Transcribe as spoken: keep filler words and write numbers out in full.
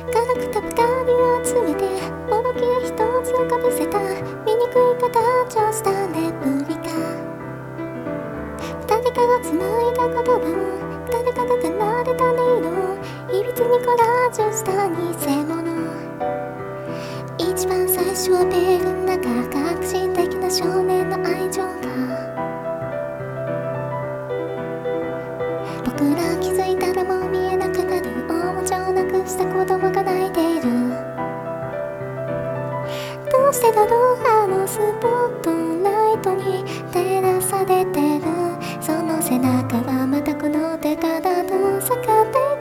軽くたばかりを集めてボロキレ一つかぶせた醜い形をしたレプリカ。二人から紡いだ言葉を誰かが奏でた音色をいびつにコラージュした偽物。一番最初はベールの中革新的な少年の愛情が、僕ら気づいたらもう見えなくなるおもちゃをなくした子供が泣いている。どうしてだろうあのスポットライトに照らされてるその背中はまたこの手から遠ざかって